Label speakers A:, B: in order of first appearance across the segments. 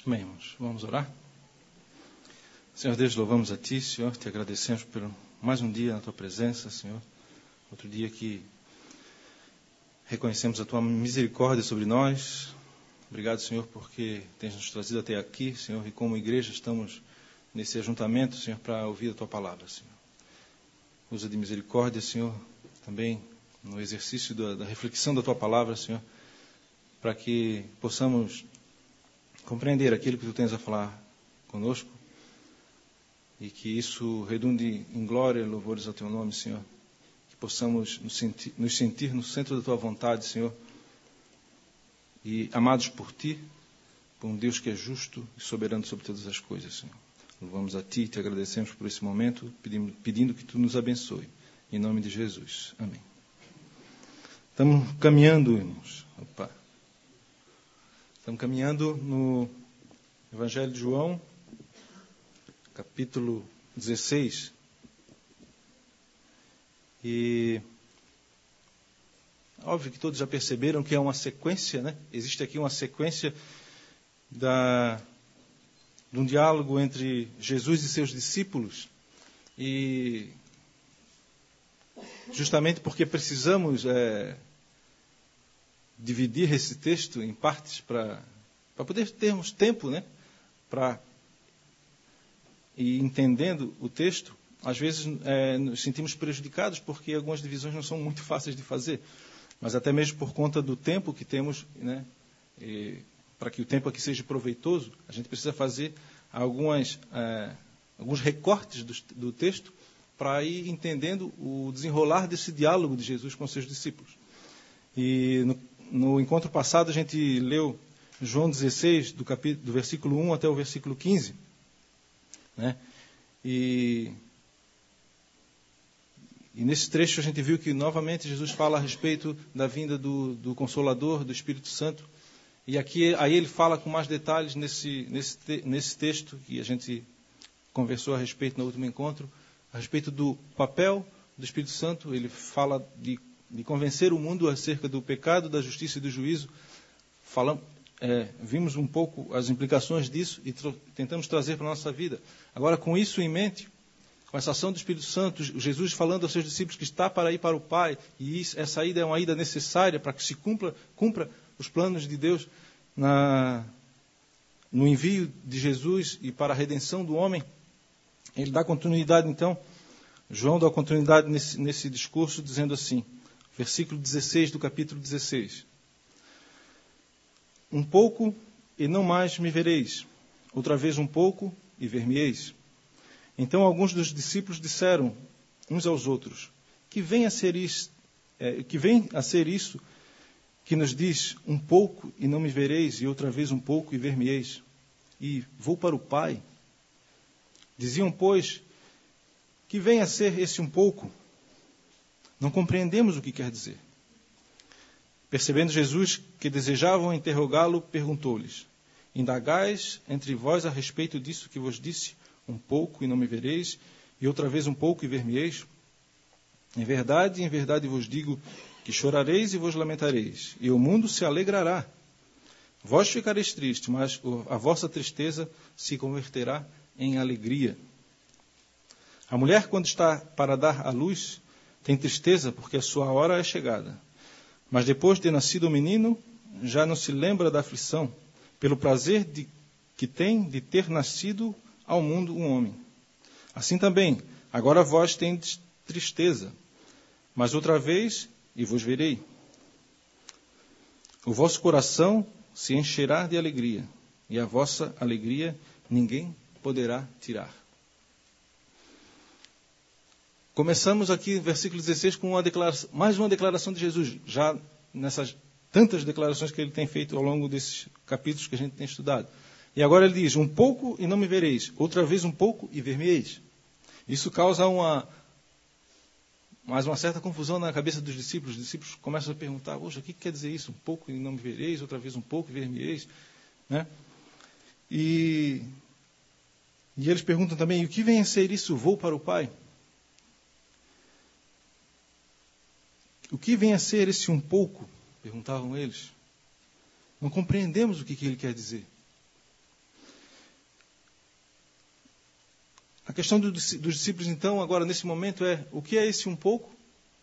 A: Amém, irmãos. Vamos orar? Senhor Deus, louvamos a Ti, Senhor, Te agradecemos por mais um dia na Tua presença, Senhor. Outro dia que reconhecemos a Tua misericórdia sobre nós. Obrigado, Senhor, porque Tens nos trazido até aqui, Senhor, e como igreja estamos nesse ajuntamento, Senhor, para ouvir a Tua palavra, Senhor. Usa de misericórdia, Senhor, também no exercício da reflexão da Tua palavra, Senhor, para que possamos compreender aquilo que Tu tens a falar conosco e que isso redunde em glória e louvores ao Teu nome, Senhor. Que possamos nos sentir no centro da Tua vontade, Senhor, e amados por Ti, por um Deus que é justo e soberano sobre todas as coisas, Senhor. Louvamos a Ti e Te agradecemos por esse momento, pedindo que Tu nos abençoe. Em nome de Jesus. Amém. Estamos caminhando, irmãos. Estamos caminhando no Evangelho de João, capítulo 16. E óbvio que todos já perceberam que é uma sequência, né? Existe aqui uma sequência de um diálogo entre Jesus e seus discípulos. E justamente porque precisamos dividir esse texto em partes para poder termos tempo, né, para ir entendendo o texto, às vezes nos sentimos prejudicados porque algumas divisões não são muito fáceis de fazer, mas até mesmo por conta do tempo que temos, né, para que o tempo aqui seja proveitoso, a gente precisa fazer alguns recortes do texto para ir entendendo o desenrolar desse diálogo de Jesus com seus discípulos. E no encontro passado a gente leu João 16, do versículo 1 até o versículo 15. Né? E nesse trecho a gente viu que novamente Jesus fala a respeito da vinda do Consolador, do Espírito Santo. E aí ele fala com mais detalhes nesse texto que a gente conversou a respeito no último encontro, a respeito do papel do Espírito Santo. Ele fala de convencer o mundo acerca do pecado, da justiça e do juízo. Vimos um pouco as implicações disso e tentamos trazer para a nossa vida. Agora, com isso em mente, com essa ação do Espírito Santo, Jesus falando aos seus discípulos que está para ir para o Pai, e essa ida é uma ida necessária para que se cumpra os planos de Deus no envio de Jesus e para a redenção do homem. Ele dá continuidade, então, João dá continuidade nesse discurso, dizendo assim, versículo 16 do capítulo 16. Um pouco e não mais me vereis, outra vez um pouco e ver-me-eis. Então alguns dos discípulos disseram uns aos outros, que vem a ser isso que nos diz, um pouco e não me vereis, e outra vez um pouco e ver-me-eis, e vou para o Pai. Diziam, pois, que vem a ser esse um pouco? Não compreendemos o que quer dizer. Percebendo Jesus que desejavam interrogá-lo, perguntou-lhes, indagais entre vós a respeito disso que vos disse, um pouco e não me vereis, e outra vez um pouco e ver-me-eis? Em verdade vos digo que chorareis e vos lamentareis, e o mundo se alegrará. Vós ficareis tristes, mas a vossa tristeza se converterá em alegria. A mulher, quando está para dar à luz, tem tristeza porque a sua hora é chegada. Mas depois de nascido o menino, já não se lembra da aflição, pelo prazer que tem de ter nascido ao mundo um homem. Assim também, agora vós tendes tristeza, mas outra vez e vos verei. O vosso coração se encherá de alegria, e a vossa alegria ninguém poderá tirar. Começamos aqui no versículo 16 com mais uma declaração de Jesus, já nessas tantas declarações que ele tem feito ao longo desses capítulos que a gente tem estudado. E agora ele diz, um pouco e não me vereis, outra vez um pouco e ver-me-eis. Isso causa mais uma certa confusão na cabeça dos discípulos. Os discípulos começam a perguntar, poxa, o que quer dizer isso? Um pouco e não me vereis, outra vez um pouco e ver-me-eis. Né? E eles perguntam também, o que vem a ser isso? Vou para o Pai? O que vem a ser esse um pouco? Perguntavam eles. Não compreendemos o que ele quer dizer. A questão dos discípulos, então, agora, nesse momento, é o que é esse um pouco?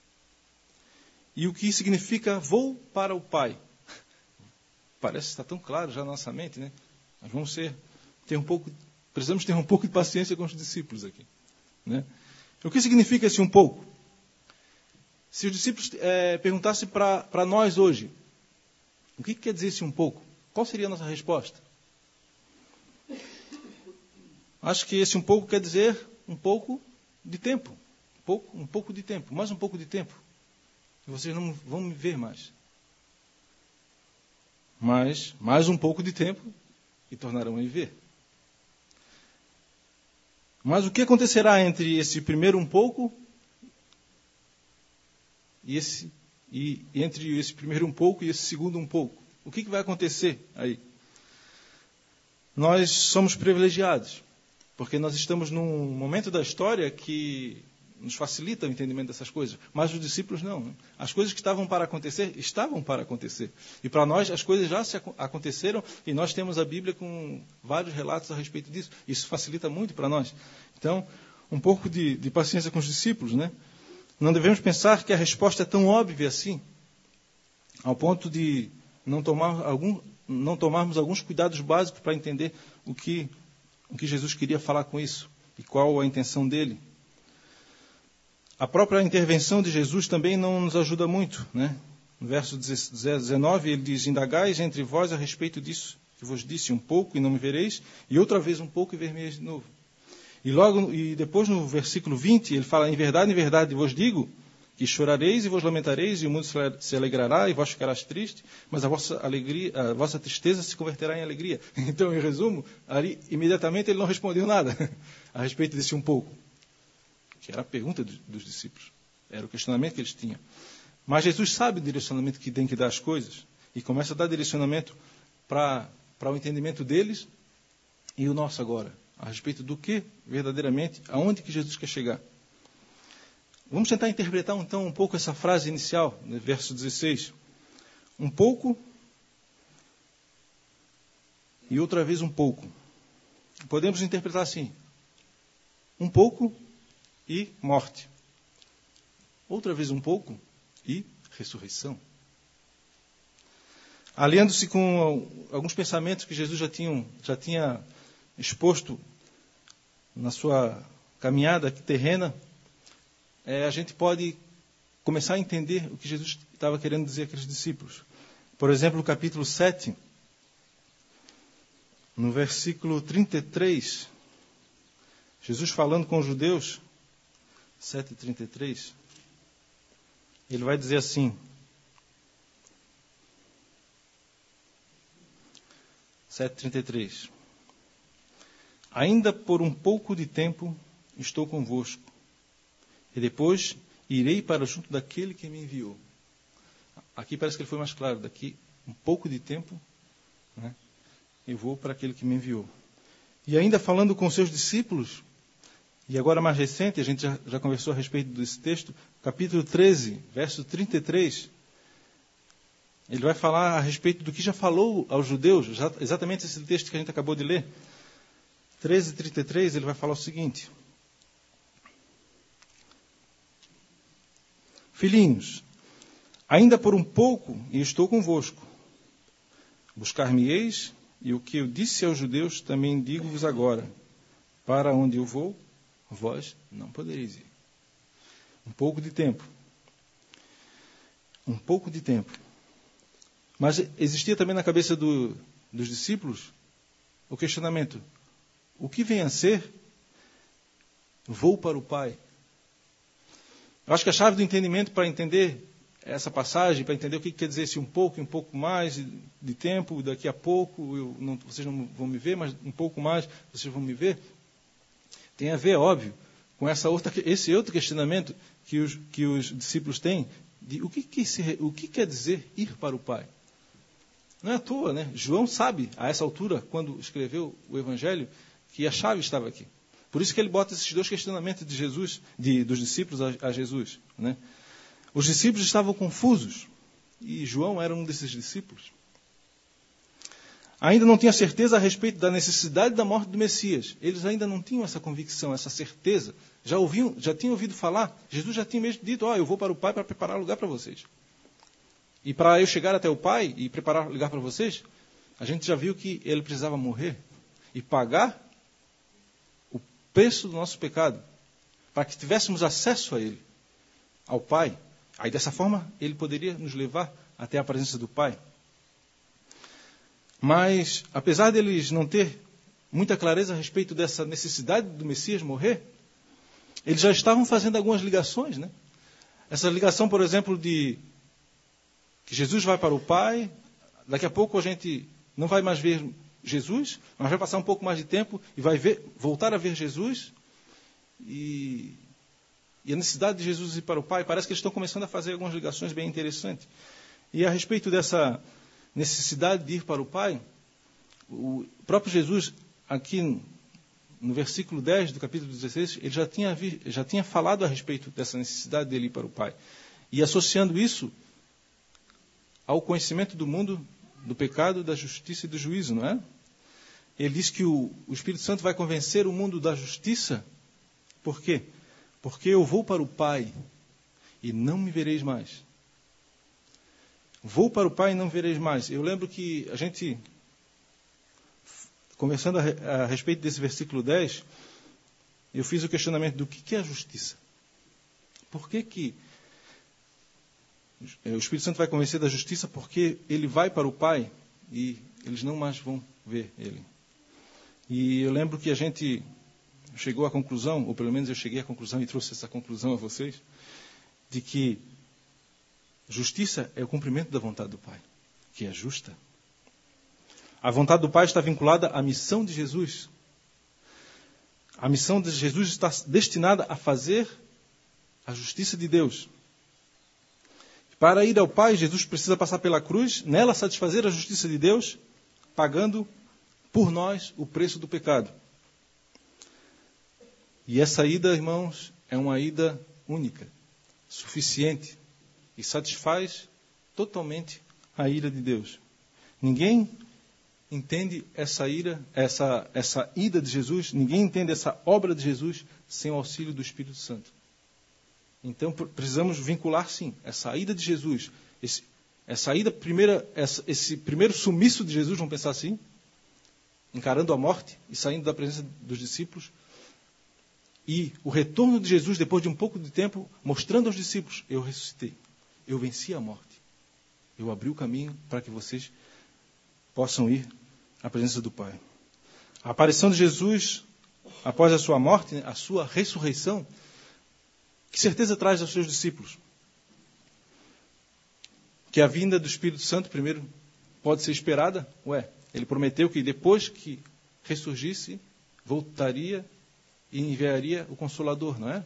A: E o que significa vou para o Pai? Parece estar tão claro já na nossa mente, né? Nós vamos precisamos ter um pouco de paciência com os discípulos aqui, né? O que significa esse um pouco? Se os discípulos perguntassem para nós hoje, o que quer dizer esse um pouco? Qual seria a nossa resposta? Acho que esse um pouco quer dizer um pouco de tempo. Um pouco de tempo, mais um pouco de tempo. E vocês não vão me ver mais. Mas mais um pouco de tempo e tornarão a me ver. Mas o que acontecerá entre esse primeiro um pouco e entre esse primeiro um pouco e esse segundo um pouco? O que vai acontecer aí? Nós somos privilegiados, porque nós estamos num momento da história que nos facilita o entendimento dessas coisas. Mas os discípulos não. As coisas que estavam para acontecer. E para nós as coisas já aconteceram e nós temos a Bíblia com vários relatos a respeito disso. Isso facilita muito para nós. Então, um pouco de paciência com os discípulos, né? Não devemos pensar que a resposta é tão óbvia assim, ao ponto de não tomarmos alguns cuidados básicos para entender o que Jesus queria falar com isso e qual a intenção dele. A própria intervenção de Jesus também não nos ajuda muito, né? No verso 19, ele diz: indagais entre vós a respeito disso, que vos disse um pouco e não me vereis, e outra vez um pouco e ver-me-eis de novo. E depois no versículo 20, ele fala: em verdade vos digo, que chorareis e vos lamentareis, e o mundo se alegrará, e vós ficarás tristes, mas a vossa tristeza se converterá em alegria. Então, em resumo, ali, imediatamente ele não respondeu nada a respeito desse um pouco, que era a pergunta dos discípulos, era o questionamento que eles tinham. Mas Jesus sabe o direcionamento que tem que dar as coisas, e começa a dar direcionamento para o entendimento deles e o nosso agora, a respeito do que, verdadeiramente, aonde que Jesus quer chegar. Vamos tentar interpretar, então, um pouco essa frase inicial, no verso 16. Um pouco e outra vez um pouco. Podemos interpretar assim: um pouco e morte. Outra vez um pouco e ressurreição. Aliando-se com alguns pensamentos que Jesus já tinha exposto na sua caminhada terrena, a gente pode começar a entender o que Jesus estava querendo dizer àqueles discípulos. Por exemplo, no capítulo 7, no versículo 33, Jesus falando com os judeus, 7:33, ele vai dizer assim: 7:33, ainda por um pouco de tempo estou convosco, e depois irei para junto daquele que me enviou. Aqui parece que ele foi mais claro: daqui um pouco de tempo, né, eu vou para aquele que me enviou. E ainda falando com seus discípulos, e agora mais recente, a gente já conversou a respeito desse texto, capítulo 13, verso 33, ele vai falar a respeito do que já falou aos judeus, exatamente esse texto que a gente acabou de ler. 13:33, ele vai falar o seguinte: filhinhos, ainda por um pouco e estou convosco. Buscar-me-eis, e o que eu disse aos judeus também digo-vos agora: para onde eu vou, vós não podereis ir. Um pouco de tempo. Um pouco de tempo. Mas existia também na cabeça dos discípulos o questionamento: o que vem a ser? Vou para o Pai. Eu acho que a chave do entendimento para entender essa passagem, para entender o que quer dizer esse um pouco e um pouco mais de tempo, daqui a pouco vocês não vão me ver, mas um pouco mais vocês vão me ver, tem a ver, óbvio, com esse outro questionamento que os discípulos têm, de o que quer dizer ir para o Pai. Não é à toa, né? João sabe, a essa altura, quando escreveu o Evangelho, que a chave estava aqui. Por isso que ele bota esses dois questionamentos de Jesus, dos discípulos a Jesus, né? Os discípulos estavam confusos, e João era um desses discípulos. ainda não tinha certeza a respeito da necessidade da morte do Messias. Eles ainda não tinham essa convicção, essa certeza. Já tinham ouvido falar. Jesus já tinha mesmo dito, eu vou para o Pai para preparar lugar para vocês. E para eu chegar até o Pai e preparar lugar para vocês, a gente já viu que ele precisava morrer e pagar o preço do nosso pecado, para que tivéssemos acesso a ele, ao Pai. Aí dessa forma ele poderia nos levar até a presença do Pai. Mas, apesar deles não ter muita clareza a respeito dessa necessidade do Messias morrer, eles já estavam fazendo algumas ligações, né? Essa ligação, por exemplo, de que Jesus vai para o Pai, daqui a pouco a gente não vai mais ver Jesus, mas vai passar um pouco mais de tempo e vai voltar a ver Jesus, e a necessidade de Jesus ir para o Pai, parece que eles estão começando a fazer algumas ligações bem interessantes. E a respeito dessa necessidade de ir para o Pai, o próprio Jesus, aqui no versículo 10 do capítulo 16, ele já tinha falado a respeito dessa necessidade dele ir para o Pai. E associando isso ao conhecimento do mundo, do pecado, da justiça e do juízo, não é? Ele diz que o Espírito Santo vai convencer o mundo da justiça. Por quê? Porque eu vou para o Pai e não me vereis mais. Vou para o Pai e não me vereis mais. Eu lembro que a gente, conversando a respeito desse versículo 10, eu fiz o questionamento do que é a justiça. Por que o Espírito Santo vai convencer da justiça? Porque ele vai para o Pai e eles não mais vão ver ele. E eu lembro que a gente chegou à conclusão, ou pelo menos eu cheguei à conclusão e trouxe essa conclusão a vocês, de que justiça é o cumprimento da vontade do Pai, que é justa. A vontade do Pai está vinculada à missão de Jesus. A missão de Jesus está destinada a fazer a justiça de Deus. Para ir ao Pai, Jesus precisa passar pela cruz, nela satisfazer a justiça de Deus, pagando por nós o preço do pecado. E essa ida, irmãos, é uma ida única, suficiente, e satisfaz totalmente a ira de Deus. Ninguém entende essa ida de Jesus, ninguém entende essa obra de Jesus sem o auxílio do Espírito Santo. Então precisamos vincular, sim, essa ida de Jesus, esse primeiro sumiço de Jesus, vamos pensar assim, encarando a morte e saindo da presença dos discípulos, e o retorno de Jesus, depois de um pouco de tempo, mostrando aos discípulos, eu ressuscitei, eu venci a morte, eu abri o caminho para que vocês possam ir à presença do Pai. A aparição de Jesus, após a sua morte, a sua ressurreição, que certeza traz aos seus discípulos? Que a vinda do Espírito Santo, primeiro, pode ser esperada? Ele prometeu que depois que ressurgisse, voltaria e enviaria o Consolador, não é?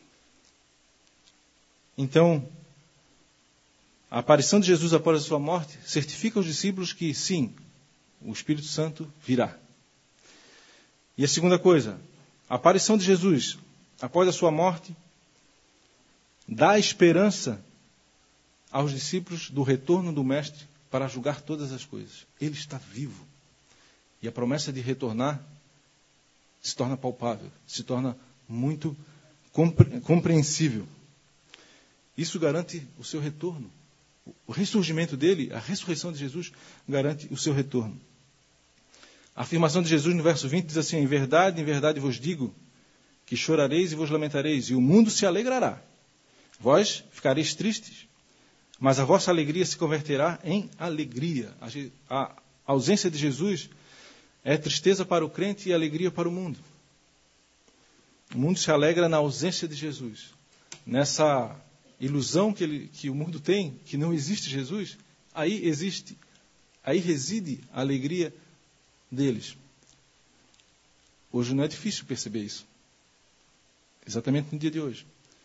A: Então, a aparição de Jesus após a sua morte certifica aos discípulos que, sim, o Espírito Santo virá. E a segunda coisa, a aparição de Jesus após a sua morte dá esperança aos discípulos do retorno do Mestre para julgar todas as coisas. Ele está vivo. E a promessa de retornar se torna palpável, se torna muito compreensível. Isso garante o seu retorno. O ressurgimento dele, a ressurreição de Jesus, garante o seu retorno. A afirmação de Jesus no verso 20 diz assim: em verdade vos digo, que chorareis e vos lamentareis, e o mundo se alegrará. Vós ficareis tristes, mas a vossa alegria se converterá em alegria. A ausência de Jesus é tristeza para o crente e alegria para o mundo. O mundo se alegra na ausência de Jesus. Nessa ilusão que o mundo tem, que não existe Jesus, aí reside a alegria deles. Hoje não é difícil perceber isso. Exatamente no dia de hoje.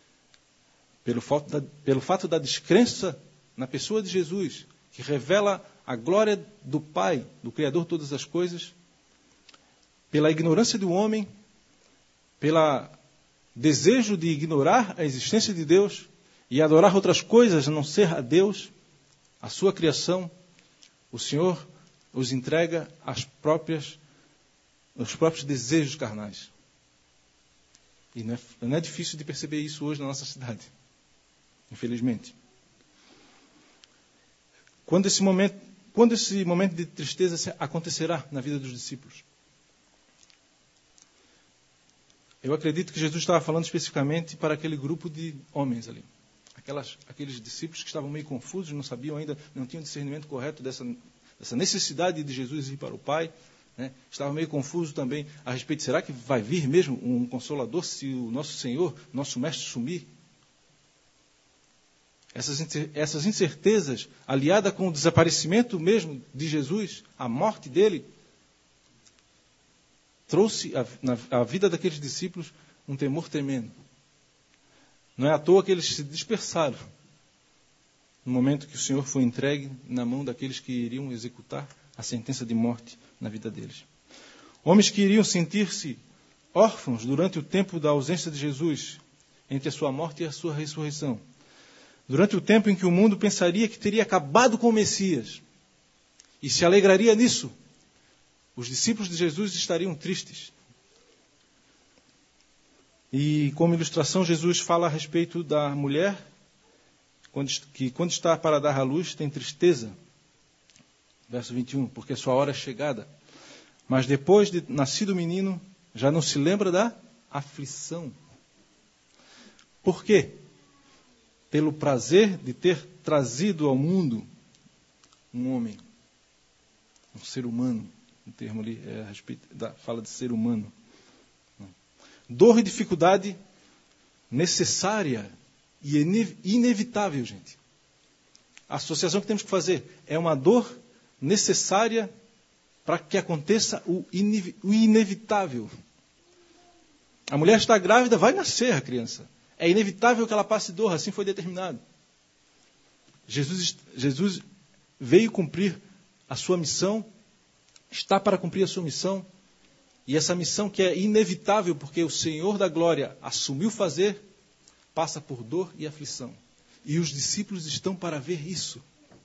A: Pelo fato da descrença na pessoa de Jesus, que revela a glória do Pai, do Criador de todas as coisas, pela ignorância do homem, pelo desejo de ignorar a existência de Deus e adorar outras coisas a não ser a Deus, a sua criação, o Senhor os entrega aos próprios desejos carnais. E não é difícil de perceber isso hoje na nossa cidade, infelizmente. Quando esse momento de tristeza acontecerá na vida dos discípulos? Eu acredito que Jesus estava falando especificamente para aquele grupo de homens ali. Aqueles discípulos que estavam meio confusos, não sabiam ainda, não tinham discernimento correto dessa necessidade de Jesus ir para o Pai. Né? Estavam meio confusos também a respeito, será que vai vir mesmo um Consolador se o nosso Senhor, nosso Mestre, sumir? Essas incertezas, aliada com o desaparecimento mesmo de Jesus, a morte dele, trouxe à vida daqueles discípulos um temor tremendo. Não é à toa que eles se dispersaram no momento que o Senhor foi entregue na mão daqueles que iriam executar a sentença de morte na vida deles. Homens que iriam sentir-se órfãos durante o tempo da ausência de Jesus, entre a sua morte e a sua ressurreição. Durante o tempo em que o mundo pensaria que teria acabado com o Messias e se alegraria nisso, os discípulos de Jesus estariam tristes. E como ilustração, Jesus fala a respeito da mulher que quando está para dar à luz tem tristeza. Verso 21, porque a sua hora é chegada. Mas depois de nascido o menino, já não se lembra da aflição. Por quê? Pelo prazer de ter trazido ao mundo um homem, um ser humano. O termo ali fala de ser humano. Dor e dificuldade necessária e inevitável, gente. A associação que temos que fazer é uma dor necessária para que aconteça o inevitável. A mulher está grávida, vai nascer a criança. É inevitável que ela passe dor, assim foi determinado. Jesus veio cumprir a sua missão, está para cumprir a sua missão, e essa missão que é inevitável, porque o Senhor da Glória assumiu fazer, passa por dor e aflição. E os discípulos estão para ver isso.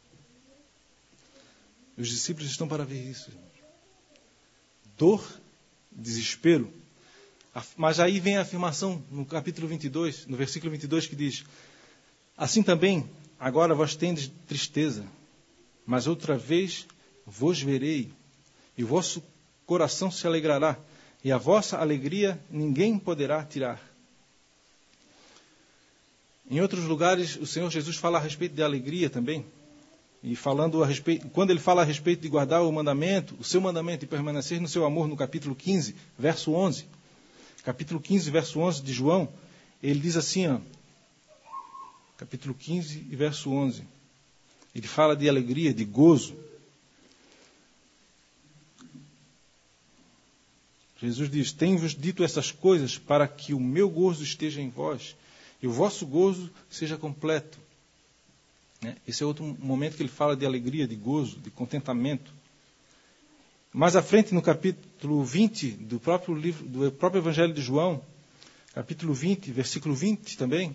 A: Os discípulos estão para ver isso. Dor, desespero. Mas aí vem a afirmação no capítulo 22, no versículo 22, que diz: assim também, agora vós tendes tristeza, mas outra vez vos verei, e o vosso coração se alegrará, e a vossa alegria ninguém poderá tirar. Em outros lugares, o Senhor Jesus fala a respeito de alegria também. E quando ele fala a respeito de guardar o mandamento, o seu mandamento e permanecer no seu amor, no capítulo 15, verso 11. Capítulo 15, verso 11 de João, ele diz assim, capítulo 15 e verso 11. Ele fala de alegria, de gozo. Jesus diz: tenho-vos dito essas coisas para que o meu gozo esteja em vós e o vosso gozo seja completo. Esse é outro momento que ele fala de alegria, de gozo, de contentamento. Mais à frente, no capítulo 20 do próprio Evangelho de João, capítulo 20, versículo 20 também,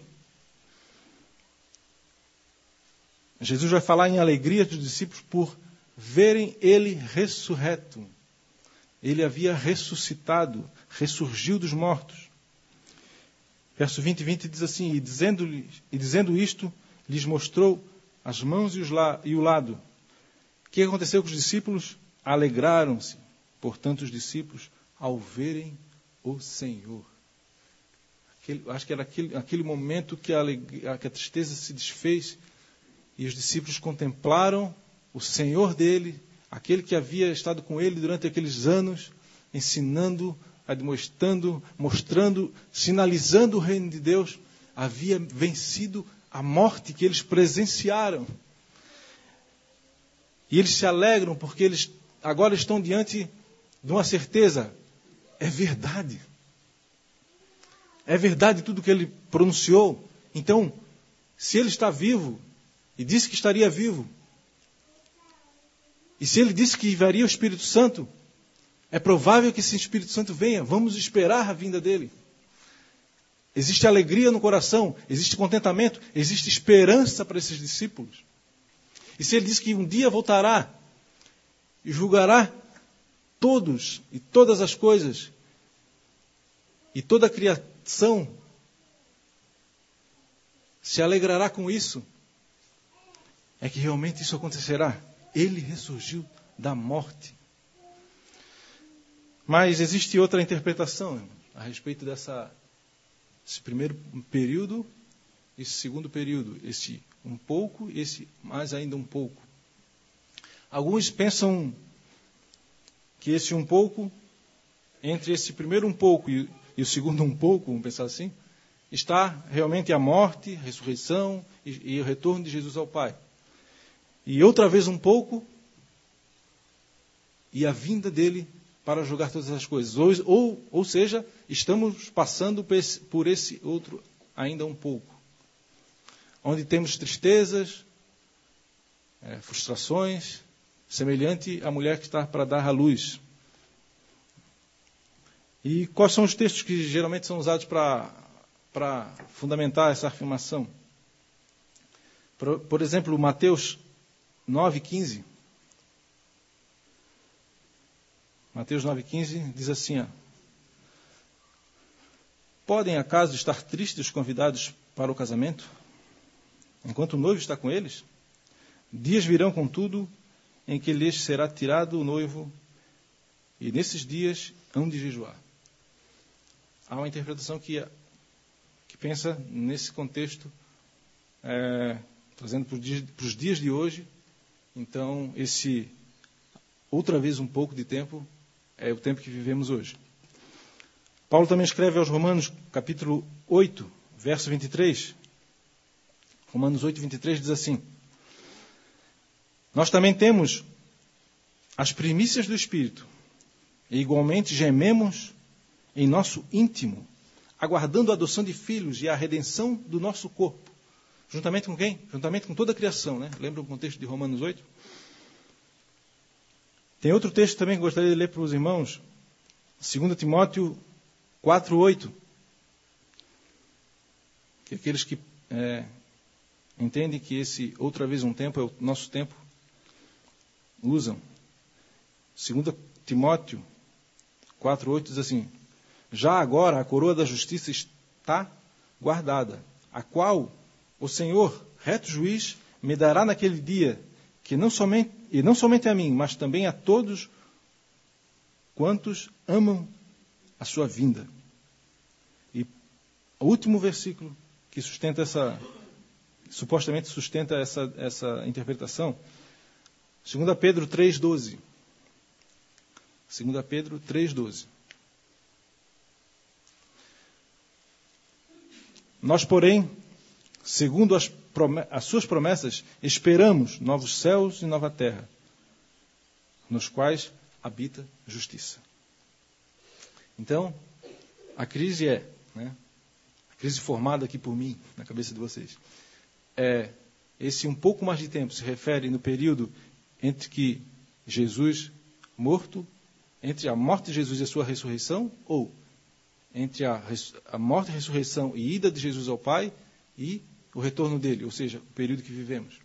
A: Jesus vai falar em alegria dos discípulos por verem ele ressurreto. Ele havia ressuscitado, ressurgiu dos mortos. Verso 20 e 20 diz assim: e dizendo isto, lhes mostrou as mãos e o lado. O que aconteceu com os discípulos? Alegraram-se, portanto, os discípulos, ao verem o Senhor. Acho que era aquele momento que a tristeza se desfez e os discípulos contemplaram o Senhor dele, aquele que havia estado com ele durante aqueles anos, ensinando, admoestando, mostrando, sinalizando o reino de Deus, havia vencido a morte que eles presenciaram. E eles se alegram porque eles agora estão diante de uma certeza: é verdade. É verdade tudo que ele pronunciou. Então, se ele está vivo, e disse que estaria vivo, e se ele disse que enviaria o Espírito Santo, é provável que esse Espírito Santo venha. Vamos esperar a vinda dele. Existe alegria no coração, existe contentamento, existe esperança para esses discípulos. E se ele disse que um dia voltará, e julgará todos e todas as coisas, e toda a criação se alegrará com isso, é que realmente isso acontecerá. Ele ressurgiu da morte. Mas existe outra interpretação a respeito desse primeiro período, esse segundo período, esse um pouco, esse mais ainda um pouco. Alguns pensam que esse um pouco, entre esse primeiro um pouco e o segundo um pouco, vamos pensar assim, está realmente a morte, a ressurreição e o retorno de Jesus ao Pai. E outra vez um pouco, e a vinda dele para julgar todas as coisas. Ou seja, estamos passando por esse outro ainda um pouco. Onde temos tristezas, frustrações, semelhante à mulher que está para dar à luz. E quais são os textos que geralmente são usados para fundamentar essa afirmação? Por exemplo, Mateus 9,15. Mateus 9,15 diz assim, podem acaso estar tristes os convidados para o casamento, enquanto o noivo está com eles? Dias virão, contudo, em que lhes será tirado o noivo, e nesses dias hão de jejuar. Há uma interpretação que pensa nesse contexto, trazendo para os dias de hoje. Então, esse outra vez um pouco de tempo é o tempo que vivemos hoje. Paulo também escreve aos Romanos, capítulo 8, verso 23. Romanos 8, 23 diz assim: nós também temos as primícias do Espírito, e igualmente gememos em nosso íntimo, aguardando a adoção de filhos e a redenção do nosso corpo. Juntamente com quem? Juntamente com toda a criação, né? Lembra o contexto de Romanos 8? Tem outro texto também que gostaria de ler para os irmãos, 2 Timóteo 4:8. Que aqueles que entendem que esse outra vez um tempo é o nosso tempo, usam. 2 Timóteo 4:8 diz assim: já agora a coroa da justiça está guardada, a qual o Senhor, reto juiz, me dará naquele dia, que não somente a mim, mas também a todos quantos amam a sua vinda. E o último versículo que sustenta supostamente sustenta essa interpretação, 2 Pedro 3:12. 2 Pedro 3:12. Nós, porém, segundo as suas promessas, esperamos novos céus e nova terra, nos quais habita justiça. Então, a crise a crise formada aqui por mim, na cabeça de vocês, esse um pouco mais de tempo se refere no período entre que Jesus morto, entre a morte de Jesus e a sua ressurreição, ou entre a morte, a ressurreição e ida de Jesus ao Pai e o retorno dele, ou seja, o período que vivemos.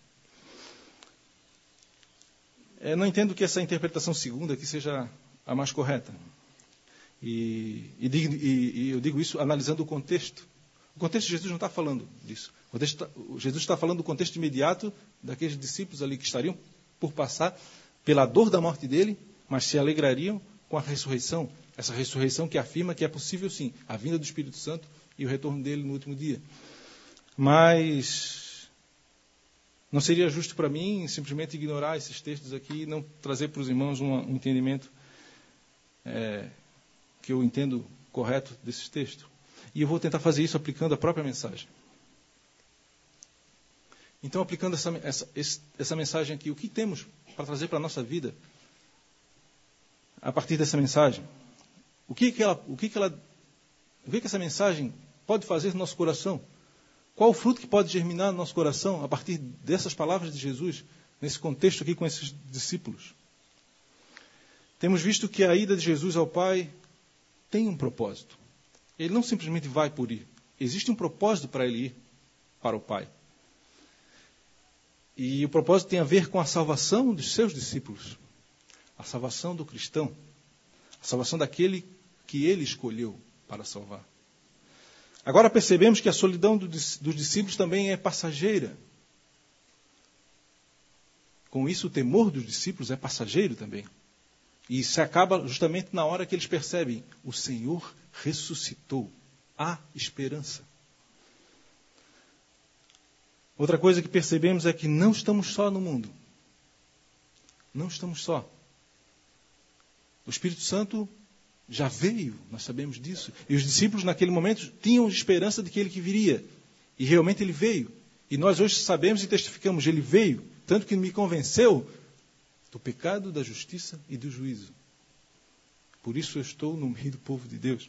A: Eu não entendo que essa interpretação segunda aqui seja a mais correta. E eu digo isso analisando o contexto. O contexto, Jesus não está falando disso. Jesus está falando do contexto imediato daqueles discípulos ali que estariam por passar pela dor da morte dele, mas se alegrariam com a ressurreição. Essa ressurreição que afirma que é possível, sim, a vinda do Espírito Santo e o retorno dele no último dia. Mas não seria justo para mim simplesmente ignorar esses textos aqui e não trazer para os irmãos um entendimento que eu entendo correto desses textos. E eu vou tentar fazer isso aplicando a própria mensagem. Então, aplicando essa mensagem aqui, o que temos para trazer para a nossa vida a partir dessa mensagem? O que essa mensagem pode fazer no nosso coração? Qual o fruto que pode germinar no nosso coração a partir dessas palavras de Jesus, nesse contexto aqui com esses discípulos? Temos visto que a ida de Jesus ao Pai tem um propósito. Ele não simplesmente vai por ir. Existe um propósito para ele ir para o Pai. E o propósito tem a ver com a salvação dos seus discípulos. a salvação do cristão, a salvação daquele que ele escolheu para salvar. Agora percebemos que a solidão dos discípulos também é passageira. Com isso, o temor dos discípulos é passageiro também. E se acaba justamente na hora que eles percebem: o Senhor ressuscitou. Há esperança. Outra coisa que percebemos é que não estamos só no mundo. Não estamos só. O Espírito Santo já veio, nós sabemos disso. E os discípulos naquele momento tinham esperança de que ele que viria. E realmente ele veio. E nós hoje sabemos e testificamos: ele veio. Tanto que me convenceu do pecado, da justiça e do juízo. Por isso eu estou no meio do povo de Deus.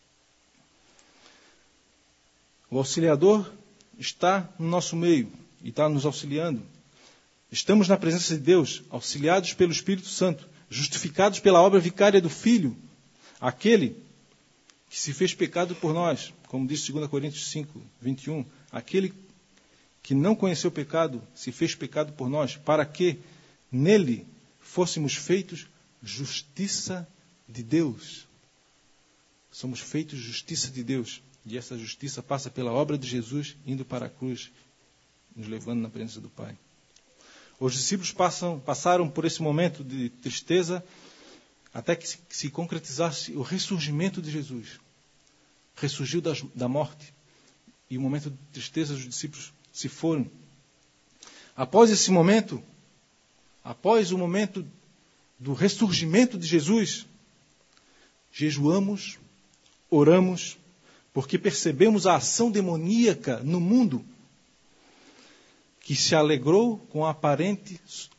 A: O auxiliador está no nosso meio e está nos auxiliando. Estamos na presença de Deus, auxiliados pelo Espírito Santo, justificados pela obra vicária do Filho, aquele que se fez pecado por nós, como diz 2 Coríntios 5, 21, aquele que não conheceu pecado, se fez pecado por nós, para que nele fôssemos feitos justiça de Deus. Somos feitos justiça de Deus. E essa justiça passa pela obra de Jesus, indo para a cruz, nos levando na presença do Pai. Os discípulos passaram por esse momento de tristeza, até que se concretizasse o ressurgimento de Jesus. Ressurgiu da morte. E o momento de tristeza, os discípulos se foram. Após esse momento, após o momento do ressurgimento de Jesus, jejuamos, oramos, porque percebemos a ação demoníaca no mundo, que se alegrou com o aparente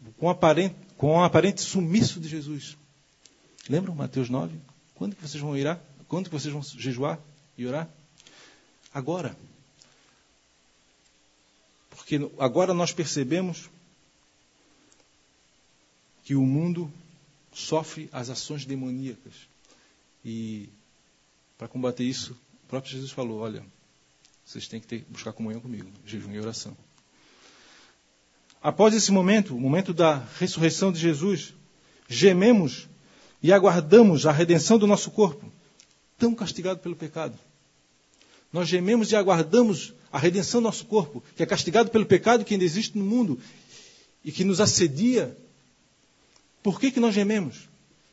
A: sumiço de Jesus. Lembram Mateus 9? Quando que vocês vão orar? Quando que vocês vão jejuar e orar? Agora. Porque agora nós percebemos que o mundo sofre as ações demoníacas. E para combater isso, o próprio Jesus falou: olha, vocês têm que buscar comunhão comigo, jejum e oração. Após esse momento, o momento da ressurreição de Jesus, gememos e aguardamos a redenção do nosso corpo, tão castigado pelo pecado. Nós gememos e aguardamos a redenção do nosso corpo, que é castigado pelo pecado que ainda existe no mundo e que nos assedia. Por que nós gememos?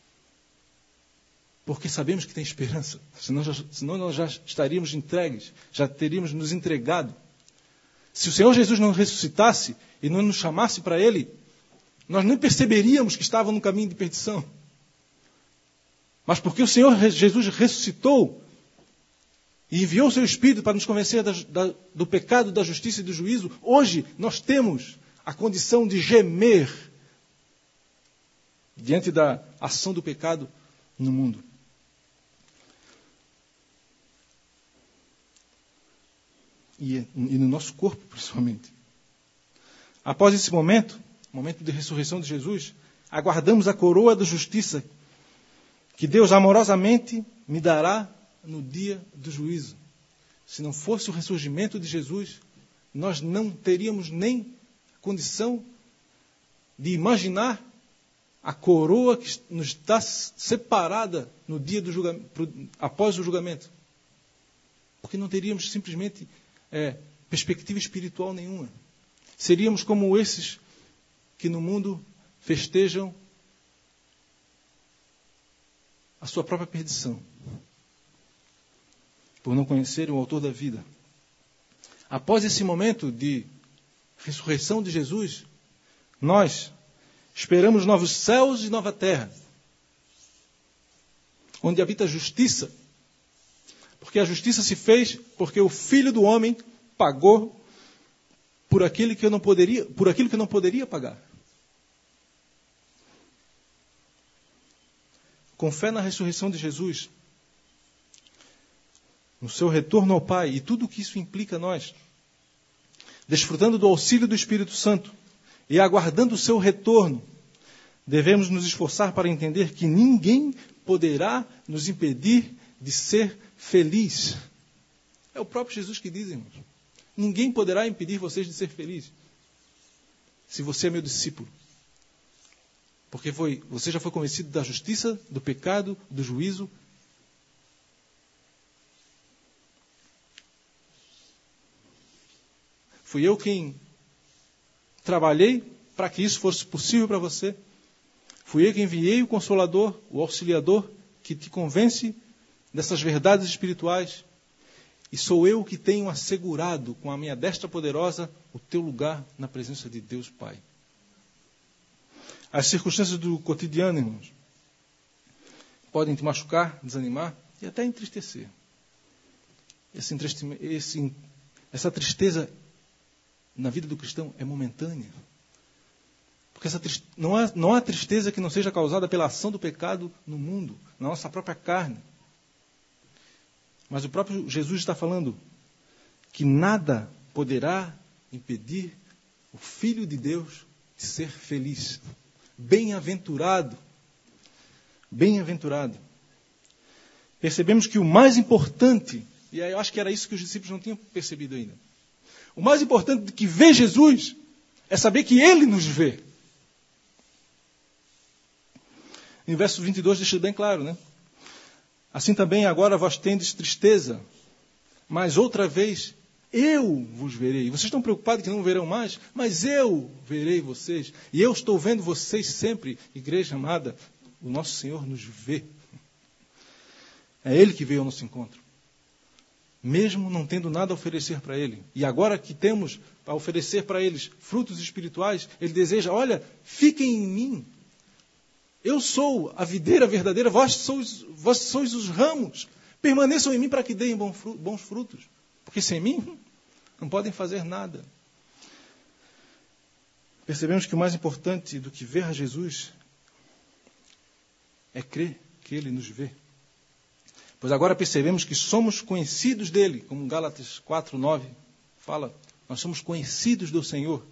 A: Porque sabemos que tem esperança. Senão nós já estaríamos entregues, já teríamos nos entregado. Se o Senhor Jesus não ressuscitasse e não nos chamasse para Ele, nós nem perceberíamos que estava no caminho de perdição. Mas porque o Senhor Jesus ressuscitou e enviou o seu Espírito para nos convencer do pecado, da justiça e do juízo, hoje nós temos a condição de gemer diante da ação do pecado no mundo. E no nosso corpo, principalmente. Após esse momento, momento de ressurreição de Jesus, aguardamos a coroa da justiça que Deus amorosamente me dará no dia do juízo. Se não fosse o ressurgimento de Jesus, nós não teríamos nem condição de imaginar a coroa que nos está separada no dia do julgamento, após o julgamento. Porque não teríamos simplesmente perspectiva espiritual nenhuma. Seríamos como esses que no mundo festejam a sua própria perdição, por não conhecerem o autor da vida. Após esse momento de ressurreição de Jesus, nós esperamos novos céus e nova terra, onde habita a justiça, porque a justiça se fez porque o Filho do Homem pagou por aquilo que não poderia pagar. Com fé na ressurreição de Jesus, no seu retorno ao Pai e tudo o que isso implica a nós, desfrutando do auxílio do Espírito Santo e aguardando o seu retorno, devemos nos esforçar para entender que ninguém poderá nos impedir de ser feliz. É o próprio Jesus que diz, irmãos. Ninguém poderá impedir vocês de ser felizes, se você é meu discípulo. Porque você já foi convencido da justiça, do pecado, do juízo. Fui eu quem trabalhei para que isso fosse possível para você. Fui eu quem enviei o Consolador, o Auxiliador, que te convence dessas verdades espirituais. E sou eu que tenho assegurado com a minha destra poderosa o teu lugar na presença de Deus Pai. As circunstâncias do cotidiano, irmãos, podem te machucar, desanimar e até entristecer. Essa tristeza na vida do cristão é momentânea. Porque não há tristeza que não seja causada pela ação do pecado no mundo, na nossa própria carne. Mas o próprio Jesus está falando que nada poderá impedir o Filho de Deus de ser feliz. Bem-aventurado. Bem-aventurado. Percebemos que o mais importante, e eu acho que era isso que os discípulos não tinham percebido ainda, o mais importante de que vê Jesus é saber que Ele nos vê. Em verso 22 deixa bem claro, né? Assim também agora vós tendes tristeza, mas outra vez eu vos verei. Vocês estão preocupados que não verão mais? Mas eu verei vocês. E eu estou vendo vocês sempre. Igreja amada, o nosso Senhor nos vê. É Ele que veio ao nosso encontro. Mesmo não tendo nada a oferecer para Ele. E agora que temos a oferecer para eles frutos espirituais, Ele deseja, olha, fiquem em mim. Eu sou a videira verdadeira, vós sois os ramos. Permaneçam em mim para que deem bons frutos. Porque sem mim não podem fazer nada. Percebemos que o mais importante do que ver a Jesus é crer que Ele nos vê. Pois agora percebemos que somos conhecidos dEle, como Gálatas 4:9 fala, nós somos conhecidos do Senhor.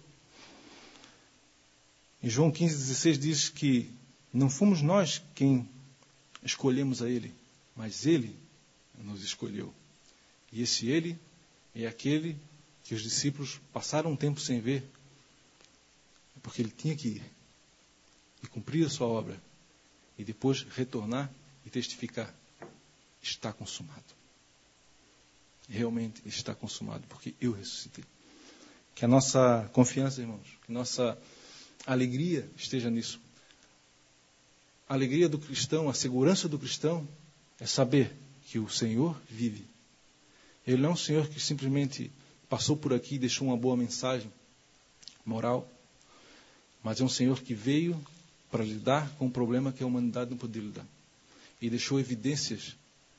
A: Em João 15:16 diz que não fomos nós quem escolhemos a Ele, mas Ele nos escolheu. E esse Ele é aquele que os discípulos passaram um tempo sem ver, porque Ele tinha que ir e cumprir a sua obra, e depois retornar e testificar. Está consumado. Realmente está consumado, porque eu ressuscitei. Que a nossa confiança, irmãos, que a nossa alegria esteja nisso. A alegria do cristão, a segurança do cristão é saber que o Senhor vive. Ele não é um Senhor que simplesmente passou por aqui e deixou uma boa mensagem moral, mas é um Senhor que veio para lidar com um problema que a humanidade não podia lidar. E deixou evidências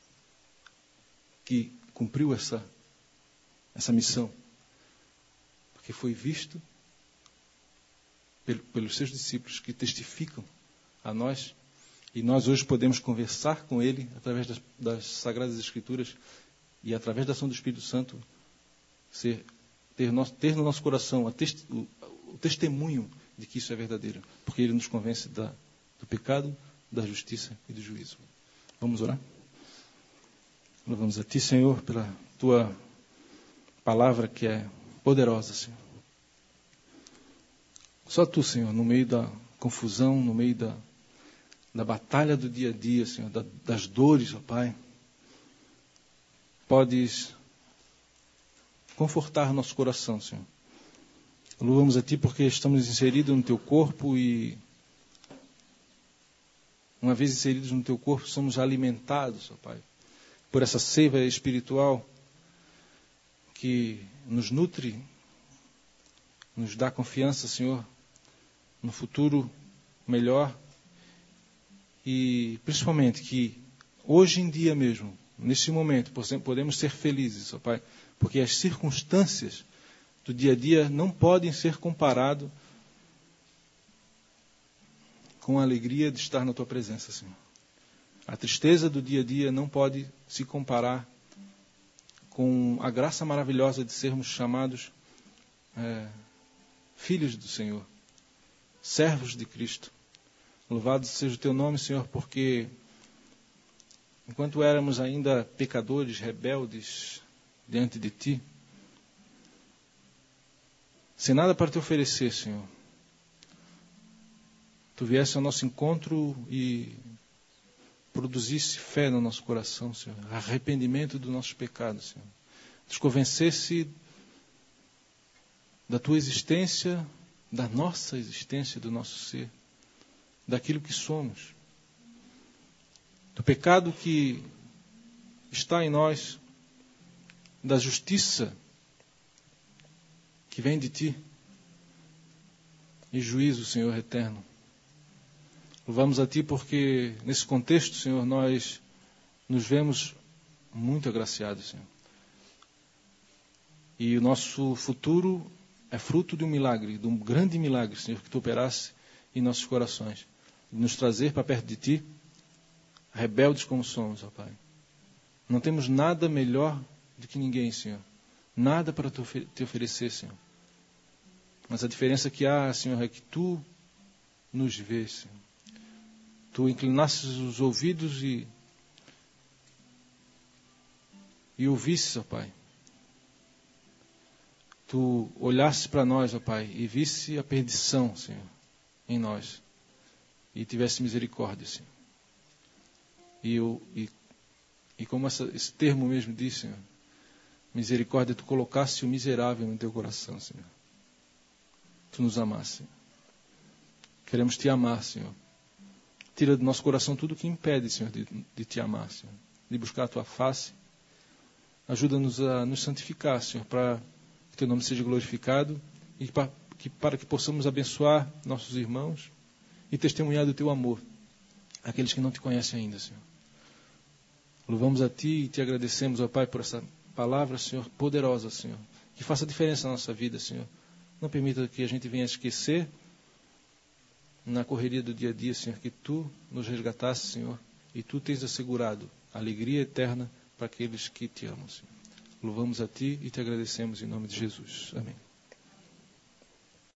A: que cumpriu essa missão. Porque foi visto pelos seus discípulos que testificam a nós. E nós hoje podemos conversar com Ele através das Sagradas Escrituras e através da ação do Espírito Santo ter no nosso coração o testemunho de que isso é verdadeiro. Porque Ele nos convence do pecado, da justiça e do juízo. Vamos orar? Louvamos a Ti, Senhor, pela Tua palavra que é poderosa, Senhor. Só Tu, Senhor, no meio da confusão, no meio da batalha do dia a dia, Senhor, das dores, ó Pai, podes confortar nosso coração, Senhor. Louvamos a Ti porque estamos inseridos no Teu corpo e, uma vez inseridos no Teu corpo, somos alimentados, ó Pai, por essa seiva espiritual que nos nutre, nos dá confiança, Senhor, no futuro melhor e principalmente que hoje em dia mesmo, nesse momento, podemos ser felizes, ó Pai, porque as circunstâncias do dia a dia não podem ser comparadas com a alegria de estar na Tua presença, Senhor. A tristeza do dia a dia não pode se comparar com a graça maravilhosa de sermos chamados filhos do Senhor, servos de Cristo. Louvado seja o Teu nome, Senhor, porque enquanto éramos ainda pecadores, rebeldes diante de Ti, sem nada para Te oferecer, Senhor, Tu viesse ao nosso encontro e produzisse fé no nosso coração, Senhor. Arrependimento dos nossos pecados, Senhor. Nos convencesse da Tua existência, da nossa existência, do nosso ser, daquilo que somos, do pecado que está em nós, da justiça que vem de Ti e juízo, Senhor eterno. Louvamos a Ti porque nesse contexto, Senhor, nós nos vemos muito agraciados, Senhor. E o nosso futuro é fruto de um milagre, de um grande milagre, Senhor, que Tu operasse em nossos corações. De nos trazer para perto de Ti, rebeldes como somos, ó Pai. Não temos nada melhor do que ninguém, Senhor. Nada para Te oferecer, Senhor. Mas a diferença que há, Senhor, é que Tu nos vês, Senhor. Tu inclinasses os ouvidos e ouvisses, ó Pai. Tu olhasses para nós, ó Pai, e visse a perdição, Senhor, em nós. E tivesse misericórdia, Senhor. E como esse termo mesmo diz, Senhor, misericórdia, Tu colocasse o miserável no Teu coração, Senhor. Tu nos amasse, Senhor. Queremos Te amar, Senhor. Tira do nosso coração tudo o que impede, Senhor, de Te amar, Senhor. De buscar a Tua face. Ajuda-nos a nos santificar, Senhor, para que Teu nome seja glorificado e para que possamos abençoar nossos irmãos e testemunhar do Teu amor àqueles que não Te conhecem ainda, Senhor. Louvamos a Ti e Te agradecemos, ó Pai, por essa palavra, Senhor, poderosa, Senhor, que faça diferença na nossa vida, Senhor. Não permita que a gente venha esquecer na correria do dia a dia, Senhor, que Tu nos resgatasse, Senhor, e Tu tens assegurado a alegria eterna para aqueles que Te amam, Senhor. Louvamos a Ti e Te agradecemos em nome de Jesus. Amém.